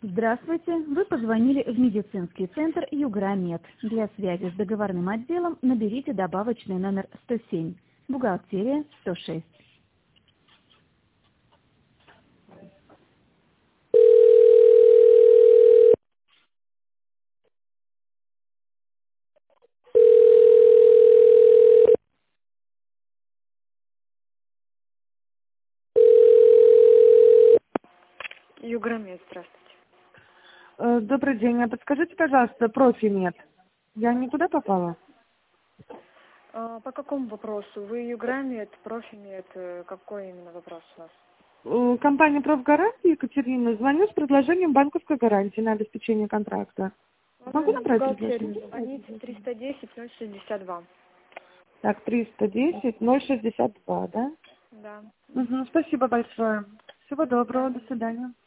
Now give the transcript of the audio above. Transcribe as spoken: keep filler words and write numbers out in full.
Здравствуйте, вы позвонили в медицинский центр Юграмед. Для связи с договорным отделом наберите добавочный номер сто семь, бухгалтерия сто шесть. Юграмед, здравствуйте. Э, Добрый день. А подскажите, пожалуйста, профимед. Я не туда попала? А, по какому вопросу? Вы Юграмед, Профимед, э, какой именно вопрос у вас? Э, Компания «Профгарантия», Екатерина, звоню с предложением банковской гарантии на обеспечение контракта. Могу Можно набрать бухгалтерию предложение? звоните триста десять ноль шестьдесят два. Так, триста десять ноль шестьдесят два, да? Да. Угу, спасибо большое. Всего До доброго, до свидания. свидания.